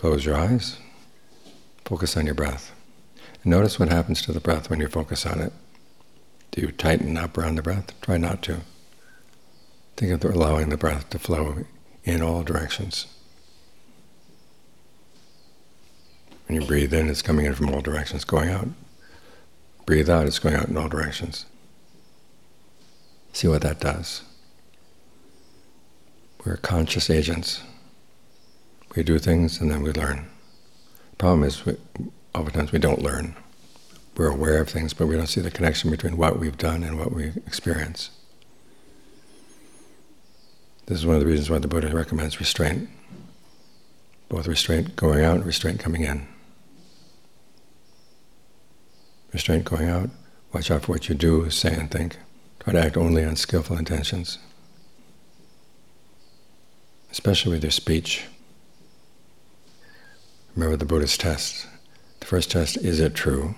Close your eyes, focus on your breath. And notice what happens to the breath when you focus on it. Do you tighten up around the breath? Try not to. Think of allowing the breath to flow in all directions. When you breathe in, it's coming in from all directions, going out. Breathe out, it's going out in all directions. See what that does. We're conscious agents. We do things and then we learn. The problem is, oftentimes we don't learn. We're aware of things, but we don't see the connection between what we've done and what we experience. This is one of the reasons why the Buddha recommends restraint. Both restraint going out and restraint coming in. Restraint going out, watch out for what you do, say, and think. Try to act only on skillful intentions. Especially with your speech. Remember the Buddha's tests. The first test, is it true?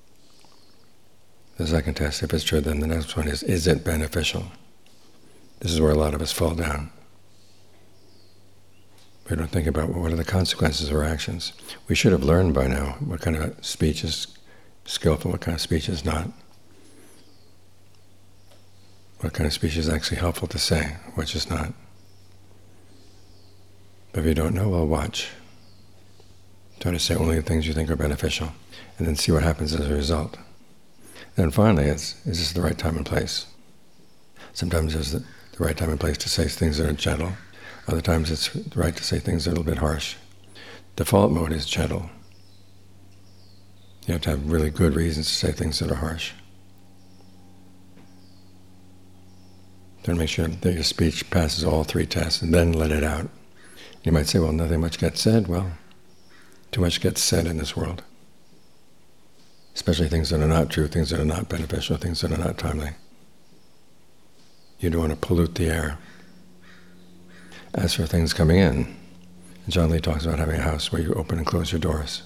The second test, if it's true, then the next one is it beneficial? This is where a lot of us fall down. We don't think about what are the consequences of our actions. We should have learned by now what kind of speech is skillful, what kind of speech is not. What kind of speech is actually helpful to say, which is not. But if you don't know, well, watch. Try to say only the things you think are beneficial, and then see what happens as a result. Then finally, is this the right time and place? Sometimes it's the right time and place to say things that are gentle. Other times it's right to say things that are a little bit harsh. Default mode is gentle. You have to have really good reasons to say things that are harsh. Then make sure that your speech passes all three tests, and then let it out. You might say, well, nothing much gets said. Well, too much gets said in this world. Especially things that are not true, things that are not beneficial, things that are not timely. You don't want to pollute the air. As for things coming in, John Lee talks about having a house where you open and close your doors.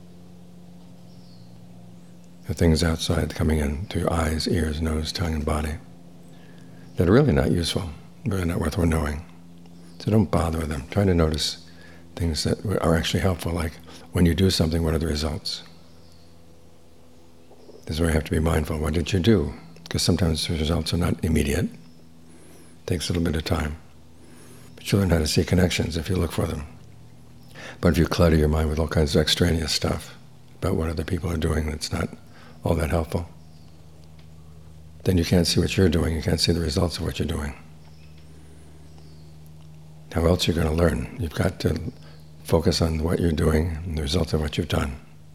The things outside coming in to your eyes, ears, nose, tongue, and body that are really not useful, really not worth knowing. So don't bother with them. Try to notice things that are actually helpful, like when you do something, what are the results? This is where you have to be mindful. What did you do? Because sometimes the results are not immediate. It takes a little bit of time. But you learn how to see connections if you look for them. But if you clutter your mind with all kinds of extraneous stuff about what other people are doing that's not all that helpful, then you can't see what you're doing, you can't see the results of what you're doing. How else are you going to learn? You've got to focus on what you're doing and the results of what you've done.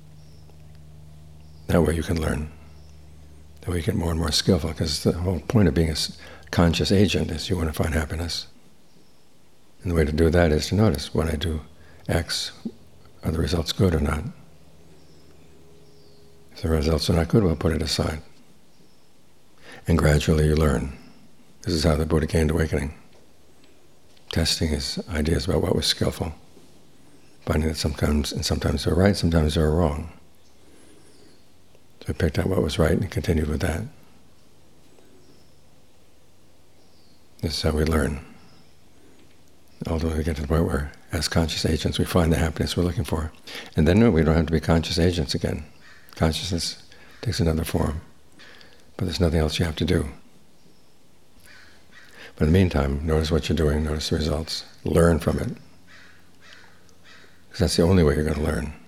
That way you can learn. That way you get more and more skillful, because the whole point of being a conscious agent is you want to find happiness. And the way to do that is to notice, when I do X, are the results good or not? If the results are not good, we'll put it aside. And gradually you learn. This is how the Buddha gained awakening. Testing his ideas about what was skillful. Finding that sometimes they're right, sometimes they're wrong. So he picked out what was right and continued with that. This is how we learn. Ultimately we get to the point where, as conscious agents, we find the happiness we're looking for. And then we don't have to be conscious agents again. Consciousness takes another form. But there's nothing else you have to do. But in the meantime, notice what you're doing, notice the results, learn from it. Because that's the only way you're going to learn.